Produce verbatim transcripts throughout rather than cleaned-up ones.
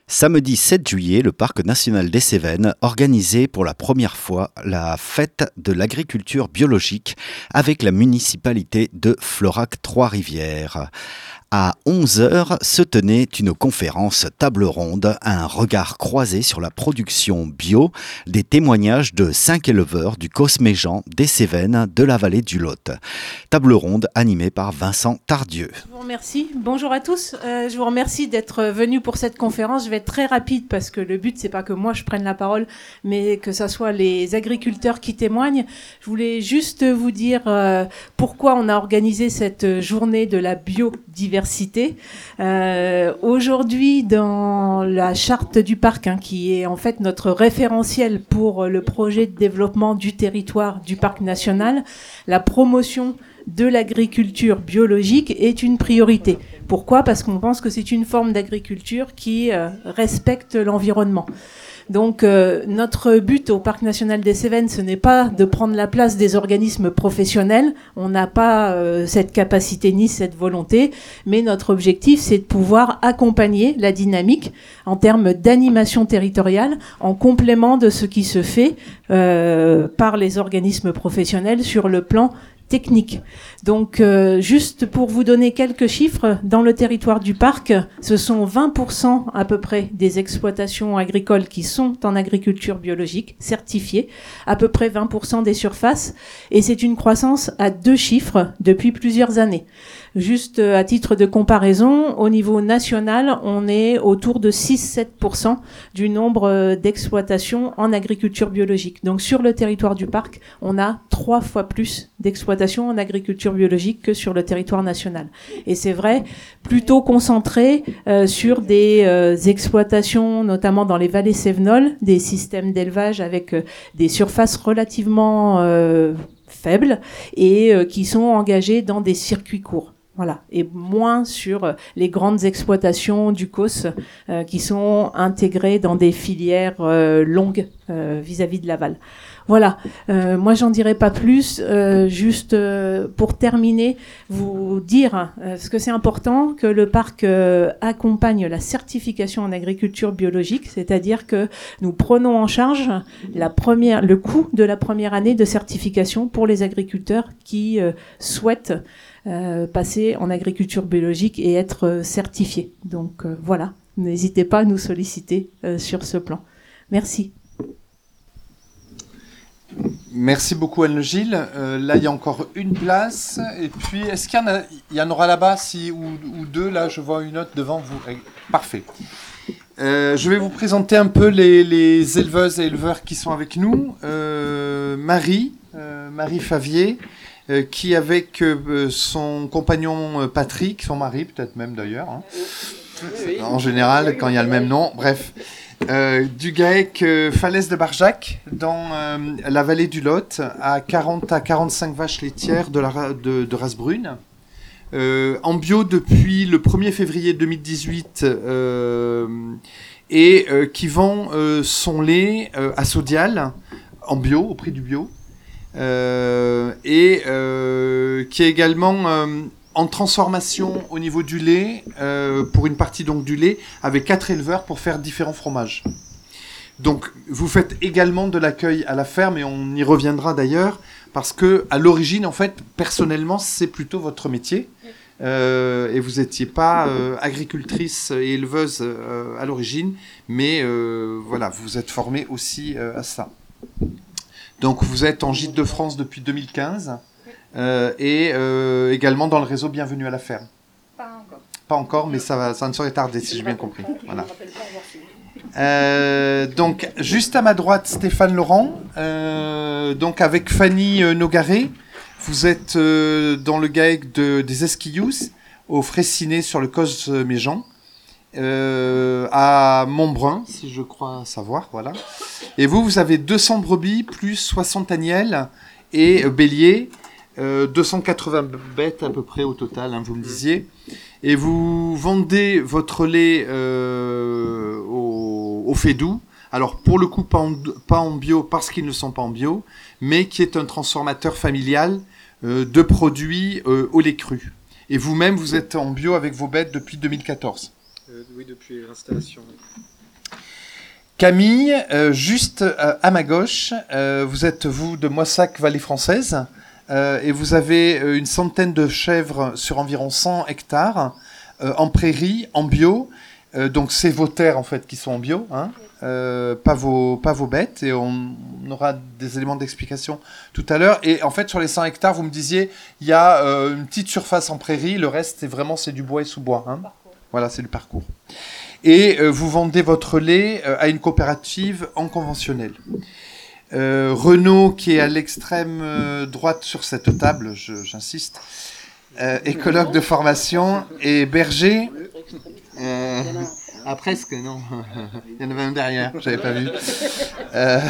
Samedi sept juillet, le Parc national des Cévennes organisait pour la première fois la fête de l'agriculture biologique avec la municipalité de Florac-Trois-Rivières. À onze heures se tenait une conférence table ronde, un regard croisé sur la production bio, des témoignages de cinq éleveurs du Cosméjean, des Cévennes, de la vallée du Lot. Table ronde animée par Vincent Tardieu. Je vous remercie. Bonjour à tous. Euh, je vous remercie d'être venus pour cette conférence. Je vais être très rapide parce que le but, c'est pas que moi je prenne la parole, mais que ça soit les agriculteurs qui témoignent. Je voulais juste vous dire euh, pourquoi on a organisé cette journée de la biodiversité. Euh, aujourd'hui, dans la charte du parc, hein, qui est en fait notre référentiel pour le projet de développement du territoire du parc national, la promotion de l'agriculture biologique est une priorité. Pourquoi ? Parce qu'on pense que c'est une forme d'agriculture qui euh, respecte l'environnement. Donc euh, notre but au Parc national des Cévennes, ce n'est pas de prendre la place des organismes professionnels, on n'a pas euh, cette capacité ni cette volonté, mais notre objectif, c'est de pouvoir accompagner la dynamique en termes d'animation territoriale, en complément de ce qui se fait euh, par les organismes professionnels sur le plan technique. Donc, euh, juste pour vous donner quelques chiffres, dans le territoire du parc, ce sont vingt pour cent à peu près des exploitations agricoles qui sont en agriculture biologique, certifiées, à peu près vingt pour cent des surfaces, et c'est une croissance à deux chiffres depuis plusieurs années. Juste à titre de comparaison, au niveau national, on est autour de six à sept pour cent du nombre d'exploitations en agriculture biologique. Donc sur le territoire du parc, on a trois fois plus d'exploitations en agriculture biologique que sur le territoire national. Et c'est vrai, plutôt concentré euh, sur des euh, exploitations, notamment dans les vallées cévenoles, des systèmes d'élevage avec euh, des surfaces relativement euh, faibles et euh, qui sont engagées dans des circuits courts. Voilà, et moins sur les grandes exploitations du C O S euh, qui sont intégrées dans des filières euh, longues euh, vis-à-vis de l'aval. Voilà, euh, moi j'en dirai pas plus, euh, juste euh, pour terminer, vous dire, euh, parce que c'est important que le parc euh, accompagne la certification en agriculture biologique, c'est-à-dire que nous prenons en charge la première, le coût de la première année de certification pour les agriculteurs qui euh, souhaitent Euh, passer en agriculture biologique et être euh, certifié. Donc euh, voilà, n'hésitez pas à nous solliciter euh, sur ce plan. Merci. Merci beaucoup Anne-Gilles. Euh, là, il y a encore une place. Et puis, est-ce qu'il y en a, il y en aura là-bas si, ou, ou deux? Là, je vois une autre devant vous. Parfait. Euh, je vais vous présenter un peu les, les éleveuses et éleveurs qui sont avec nous. Euh, Marie, euh, Marie Favier, euh, qui avec euh, son compagnon euh, Patrick, son mari peut-être même d'ailleurs, hein, oui. En général quand il y a le même nom, bref, euh, du GAEC euh, Falaise de Barjac, dans euh, la vallée du Lot, à quarante à quarante-cinq vaches laitières de, la, de, de race brune. Euh, en bio depuis le premier février deux mille dix-huit euh, et euh, qui vend euh, son lait euh, à Sodial en bio, au prix du bio, euh, et euh, qui est également euh, en transformation au niveau du lait, euh, pour une partie donc du lait, avec quatre éleveurs pour faire différents fromages. Donc vous faites également de l'accueil à la ferme, et on y reviendra d'ailleurs, parce que à l'origine, en fait, personnellement, c'est plutôt votre métier. Euh, et vous n'étiez pas euh, agricultrice et éleveuse euh, à l'origine, mais euh, voilà, vous êtes formée aussi euh, à ça. Donc vous êtes en Gîte de France depuis deux mille quinze, euh, et euh, également dans le réseau Bienvenue à la ferme. Pas encore. Pas encore, mais ça, va, ça ne saurait tarder, si j'ai bien compris. Voilà. Euh, donc, juste à ma droite, Stéphane Laurent, euh, donc avec Fanny euh, Nogaré. Vous êtes euh, dans le GAEC de, des Esquillous, au Fraissinet sur le Cosméjean, euh, à Montbrun, si je crois savoir, voilà. Et vous, vous avez deux cents brebis, plus soixante agnelles et euh, béliers, euh, deux cent quatre-vingts bêtes à peu près au total, hein, vous me disiez. Et vous vendez votre lait euh, au, au Fédou. Alors, pour le coup, pas en, pas en bio parce qu'ils ne sont pas en bio, mais qui est un transformateur familial euh, de produits euh, au lait cru. Et vous-même, vous êtes en bio avec vos bêtes depuis deux mille quatorze. euh, Oui, depuis l'installation. Camille, euh, juste euh, à ma gauche, euh, vous êtes, vous, de Moissac, Vallée Française, euh, et vous avez euh, une centaine de chèvres sur environ cent hectares, euh, en prairie, en bio. Euh, donc, c'est vos terres, en fait, qui sont en bio, hein, euh, pas, vos, pas vos bêtes, et on, on aura des éléments d'explication tout à l'heure. Et en fait, sur les cent hectares, vous me disiez, il y a euh, une petite surface en prairie, le reste, c'est vraiment c'est du bois et sous-bois. Hein. Voilà, c'est le parcours. Et euh, vous vendez votre lait euh, à une coopérative en conventionnel. Euh, Renaud, qui est à l'extrême euh, droite sur cette table, je, j'insiste, euh, écologue de formation, et Berger, euh, ah presque, non, il y en avait un derrière, j'avais pas vu. Euh,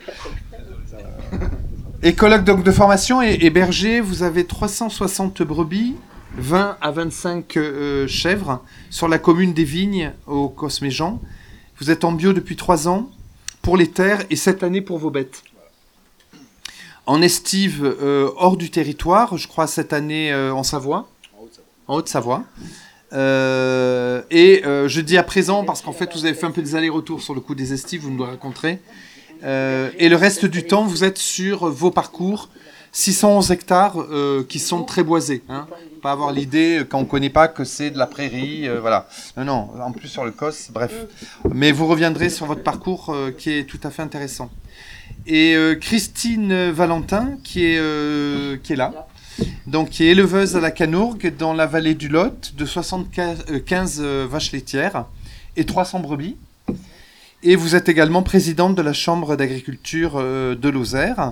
écologue donc de formation et, et Berger, vous avez trois cent soixante brebis, vingt à vingt-cinq euh, chèvres sur la commune des Vignes au Cosméjean. Vous êtes en bio depuis trois ans pour les terres et cette année pour vos bêtes. En estive, euh, hors du territoire, je crois cette année euh, en Savoie, en Haute-Savoie. Euh, et euh, je dis à présent parce qu'en fait vous avez fait un peu des allers-retours sur le coup des estives, vous nous le raconterez. Euh, et le reste du temps, vous êtes sur vos parcours, six cent onze hectares euh, qui sont très boisés. Hein. Pas avoir l'idée, quand on ne connaît pas, que c'est de la prairie. Euh, voilà. Non, non, en plus sur le Cos, bref. Mais vous reviendrez sur votre parcours euh, qui est tout à fait intéressant. Et euh, Christine Valentin, qui est, euh, qui est là, donc, qui est éleveuse à la Canourgue, dans la vallée du Lot, de soixante-quinze euh, vaches laitières et trois cents brebis. Et vous êtes également présidente de la Chambre d'agriculture euh, de Lozère.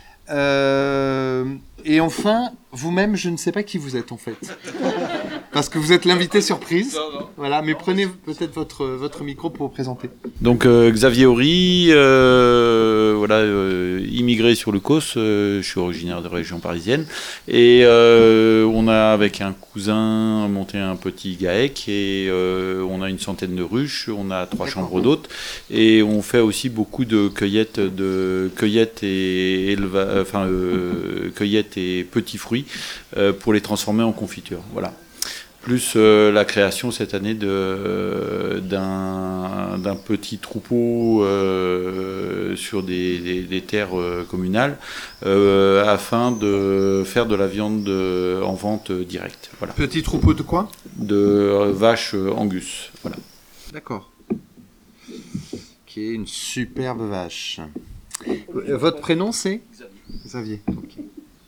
Euh, et enfin, vous-même, je ne sais pas qui vous êtes en fait. Parce que vous êtes l'invité surprise. Non, non. Voilà, mais prenez peut-être votre, votre micro pour vous présenter. Donc euh, Xavier Horry, euh, voilà, euh, immigré sur le Causse, euh, je suis originaire de région parisienne. Et euh, on a avec un cousin monté un petit GAEC et euh, on a une centaine de ruches, on a trois D'accord. chambres d'hôtes. Et on fait aussi beaucoup de cueillettes, de cueillettes et, éleva, enfin, euh, cueillettes et petits fruits euh, pour les transformer en confiture. Voilà. Plus euh, la création cette année de, euh, d'un, d'un petit troupeau euh, sur des, des, des terres euh, communales euh, afin de faire de la viande de, en vente directe. Voilà. Petit troupeau de quoi ? De euh, vaches Angus. Voilà. D'accord. Qui est une superbe vache. Votre prénom c'est ? Xavier. Xavier. Ok.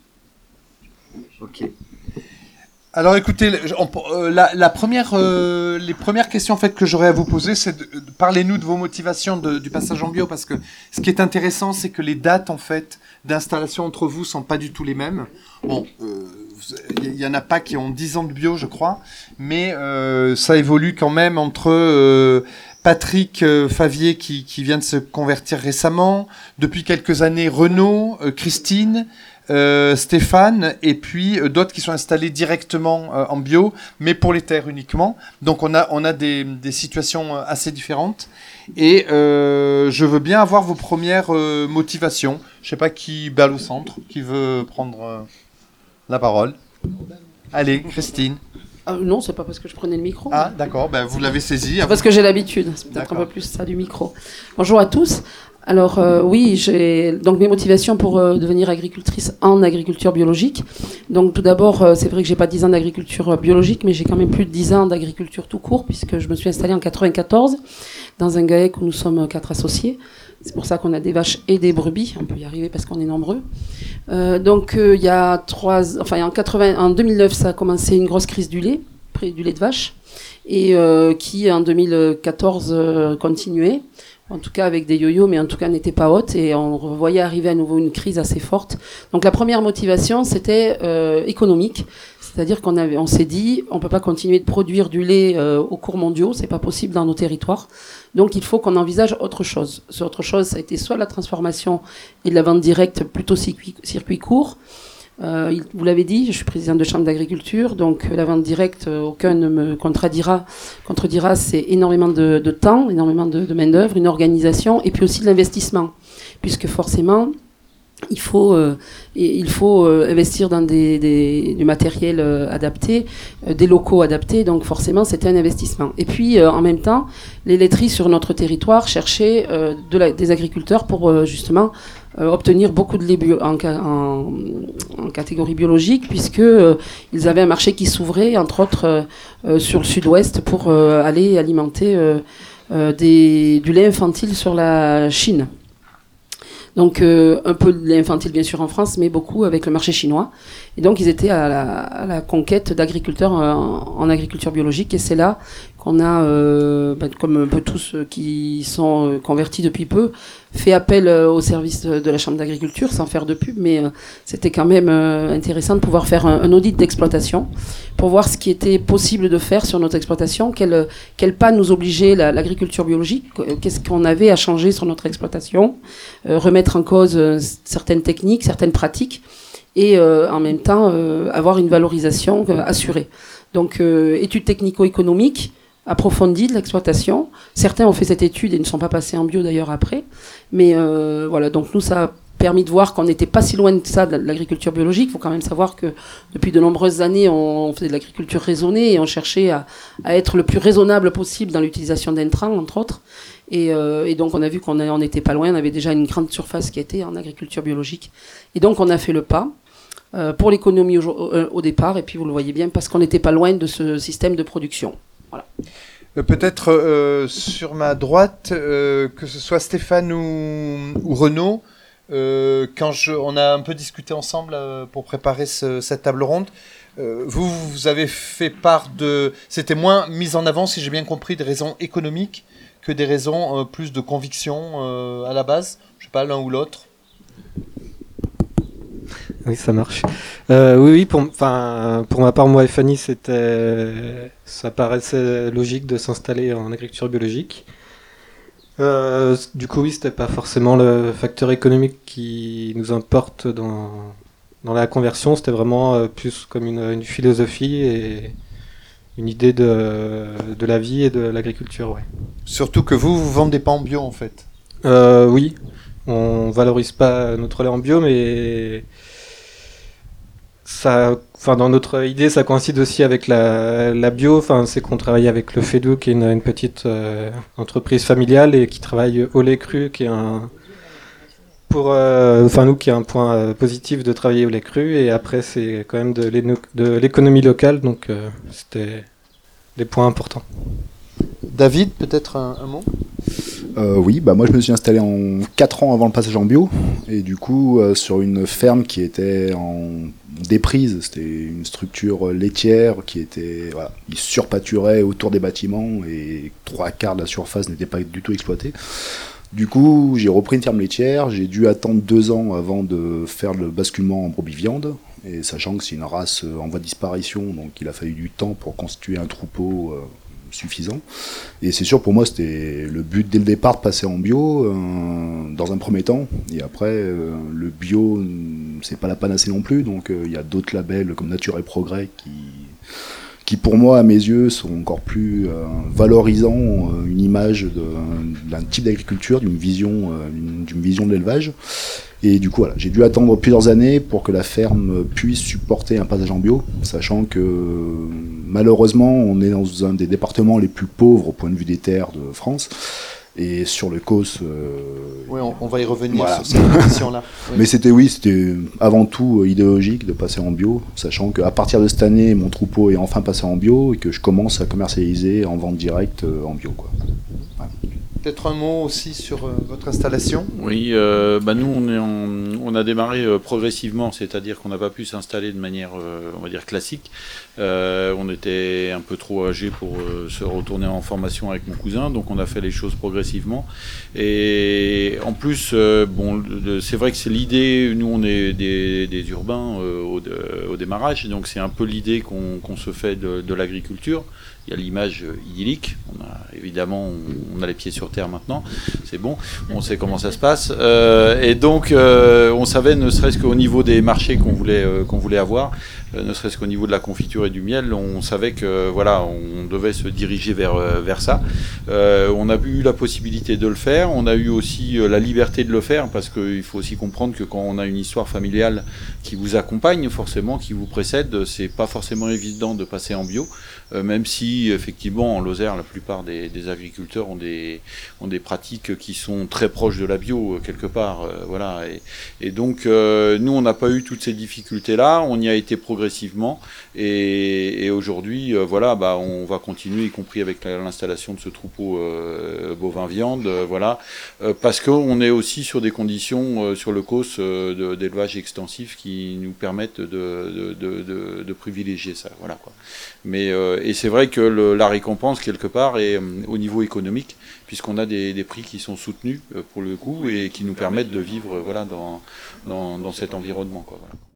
Ok. Alors écoutez, on, euh, la, la première, euh, les premières questions en fait que j'aurais à vous poser, c'est de, de, parlez-nous de vos motivations de, du passage en bio, parce que ce qui est intéressant, c'est que les dates en fait d'installation entre vous sont pas du tout les mêmes. Bon, il euh, y, y en a pas qui ont dix ans de bio, je crois, mais euh, ça évolue quand même entre euh, Patrick euh, Favier qui, qui vient de se convertir récemment, depuis quelques années Renaud, euh, Christine. Euh, Stéphane et puis euh, d'autres qui sont installés directement euh, en bio, mais pour les terres uniquement. Donc on a, on a des, des situations assez différentes. Et euh, je veux bien avoir vos premières euh, motivations. Je ne sais pas qui balle au centre, qui veut prendre euh, la parole. Allez, Christine. Ah, non, c'est pas parce que je prenais le micro. Ah, d'accord, ben, vous l'avez saisi. C'est parce que j'ai l'habitude, c'est peut-être d'accord. Un peu plus ça du micro. Bonjour à tous. Alors euh, oui, j'ai donc mes motivations pour euh, devenir agricultrice en agriculture biologique. Donc tout d'abord, euh, c'est vrai que j'ai pas dix ans d'agriculture biologique, mais j'ai quand même plus de dix ans d'agriculture tout court, puisque je me suis installée en quatre-vingt-quatorze dans un GAEC où nous sommes quatre associés. C'est pour ça qu'on a des vaches et des brebis. On peut y arriver parce qu'on est nombreux. Euh, donc euh, il y a trois, enfin en quatre-vingts, en deux mille neuf, ça a commencé une grosse crise du lait, du lait de vache, et euh, qui en deux mille quatorze euh, continuait. En tout cas avec des yo-yo, mais en tout cas n'était pas haute, et on voyait arriver à nouveau une crise assez forte. Donc la première motivation, c'était euh, économique, c'est-à-dire qu'on avait, on s'est dit, on peut pas continuer de produire du lait euh, aux cours mondiaux, c'est pas possible dans nos territoires. Donc il faut qu'on envisage autre chose. Ce autre chose, ça a été soit la transformation et de la vente directe, plutôt circuit, circuit court. Euh, vous l'avez dit, je suis présidente de chambre d'agriculture, donc la vente directe, euh, aucun ne me contredira. Contredira, c'est énormément de, de temps, énormément de, de main d'œuvre, une organisation, et puis aussi de l'investissement, puisque forcément, il faut, euh, il faut euh, investir dans des, des, du matériel euh, adapté, euh, des locaux adaptés, donc forcément c'était un investissement. Et puis euh, en même temps, les laiteries sur notre territoire cherchaient euh, de la, des agriculteurs pour euh, justement euh, obtenir beaucoup de lait bio, en, en, en catégorie biologique, puisque euh, ils avaient un marché qui s'ouvrait, entre autres euh, euh, sur le sud-ouest, pour euh, aller alimenter euh, euh, des, du lait infantile sur la Chine. Donc euh, un peu de lait infantile bien sûr en France, mais beaucoup avec le marché chinois. Et donc ils étaient à la, à la conquête d'agriculteurs en, en agriculture biologique. Et c'est là qu'on a, euh, ben, comme un peu tous ceux qui sont euh, convertis depuis peu, fait appel euh, au service de, de la Chambre d'agriculture, sans faire de pub, mais euh, c'était quand même euh, intéressant de pouvoir faire un, un audit d'exploitation pour voir ce qui était possible de faire sur notre exploitation, quel, quel pas nous obligeait la, l'agriculture biologique, qu'est-ce qu'on avait à changer sur notre exploitation, euh, remettre en cause euh, certaines techniques, certaines pratiques, et euh, en même temps euh, avoir une valorisation euh, assurée. Donc euh, études technico-économiques approfondie de l'exploitation. Certains ont fait cette étude et ne sont pas passés en bio d'ailleurs après. Mais euh, voilà, donc nous, ça a permis de voir qu'on n'était pas si loin de ça, de l'agriculture biologique. Il faut quand même savoir que depuis de nombreuses années, on faisait de l'agriculture raisonnée et on cherchait à, à être le plus raisonnable possible dans l'utilisation d'intrants, entre autres. Et, euh, et donc on a vu qu'on n'était pas loin, on avait déjà une grande surface qui était en agriculture biologique. Et donc on a fait le pas euh, pour l'économie au, au, au départ, et puis vous le voyez bien, parce qu'on n'était pas loin de ce système de production. Voilà. Euh, peut-être euh, sur ma droite, euh, que ce soit Stéphane ou, ou Renaud, euh, quand je, on a un peu discuté ensemble euh, pour préparer ce, cette table ronde, euh, vous, vous avez fait part de... C'était moins mis en avant, si j'ai bien compris, des raisons économiques que des raisons euh, plus de conviction euh, à la base. Je ne sais pas, l'un ou l'autre. Oui, ça marche. Euh, oui, oui, pour, enfin, pour ma part, moi et Fanny, c'était, ça paraissait logique de s'installer en agriculture biologique. Euh, du coup, oui, c'était pas forcément le facteur économique qui nous importe dans, dans la conversion, c'était vraiment euh, plus comme une, une philosophie et une idée de, de la vie et de l'agriculture, ouais. Surtout que vous, vous vendez pas en bio, en fait. Euh, oui, on valorise pas notre lait en bio, mais ça, enfin, dans notre idée, ça coïncide aussi avec la, la bio. Enfin, c'est qu'on travaille avec le Fedou, qui est une, une petite euh, entreprise familiale et qui travaille au lait cru, qui est un, pour, euh, enfin nous, qui est un point euh, positif de travailler au lait cru. Et après, c'est quand même de, de l'économie locale, donc euh, c'était des points importants. David, peut-être un, un mot ? Euh, oui, bah moi je me suis installé en quatre ans avant le passage en bio, et du coup euh, sur une ferme qui était en déprise, c'était une structure laitière qui était, voilà, il surpâturait autour des bâtiments et trois quarts de la surface n'était pas du tout exploitée. Du coup j'ai repris une ferme laitière, j'ai dû attendre deux ans avant de faire le basculement en brebis viande, et sachant que c'est une race en voie de disparition, donc il a fallu du temps pour constituer un troupeau euh, suffisant. Et c'est sûr, pour moi, c'était le but dès le départ de passer en bio, euh, dans un premier temps. Et après, euh, le bio, c'est pas la panacée non plus. Donc, il euh, y a d'autres labels comme Nature et Progrès qui, qui, pour moi, à mes yeux, sont encore plus euh, valorisant euh, une image de, d'un type d'agriculture, d'une vision, euh, d'une, d'une vision de l'élevage. Et du coup, voilà, j'ai dû attendre plusieurs années pour que la ferme puisse supporter un passage en bio, sachant que malheureusement, on est dans un des départements les plus pauvres au point de vue des terres de France. Et sur le C O S... Euh, oui, on, on va y revenir voilà. sur cette question-là. Oui. Mais c'était, oui, c'était avant tout idéologique de passer en bio, sachant qu'à partir de cette année, mon troupeau est enfin passé en bio et que je commence à commercialiser en vente directe en bio, quoi. Voilà. Peut-être un mot aussi sur euh, votre installation. Oui, euh, bah nous on, est en, on a démarré euh, progressivement, c'est-à-dire qu'on n'a pas pu s'installer de manière, euh, on va dire, classique. Euh, on était un peu trop âgés pour euh, se retourner en formation avec mon cousin, donc on a fait les choses progressivement. Et en plus, euh, bon, de, c'est vrai que c'est l'idée, nous on est des, des urbains euh, au, de, au démarrage, donc c'est un peu l'idée qu'on, qu'on se fait de, de l'agriculture. Il y a l'image idyllique, on a, évidemment on, on a les pieds sur terre maintenant, c'est bon, on sait comment ça se passe. Euh, et donc, euh, on savait, ne serait-ce qu'au niveau des marchés qu'on voulait, euh, qu'on voulait avoir, euh, ne serait-ce qu'au niveau de la confiture et du miel, on savait que voilà, on devait se diriger vers, euh, vers ça. Euh, on a eu la possibilité de le faire, on a eu aussi euh, la liberté de le faire, parce qu'il faut aussi comprendre que quand on a une histoire familiale qui vous accompagne, forcément, qui vous précède, c'est pas forcément évident de passer en bio, euh, même si, effectivement, en Lozère, la plupart des, des agriculteurs ont des, ont des pratiques qui sont très proches de la bio, euh, quelque part. Euh, voilà. Et, et donc, euh, nous, on n'a pas eu toutes ces difficultés-là, on y a été progressivement, et, et aujourd'hui, euh, voilà, bah, on va continuer, y compris avec l'installation de ce troupeau euh, bovin-viande, euh, voilà, euh, parce qu'on est aussi sur des conditions, euh, sur le C O S, euh, d'élevage extensif qui nous permettent de, de, de, de, de privilégier ça. Voilà, quoi. Mais, euh, et c'est vrai que le, la récompense, quelque part, est euh, au niveau économique, puisqu'on a des, des prix qui sont soutenus, euh, pour le coup, et qui nous permettent de vivre, euh, voilà, dans, dans, dans cet environnement, quoi, voilà.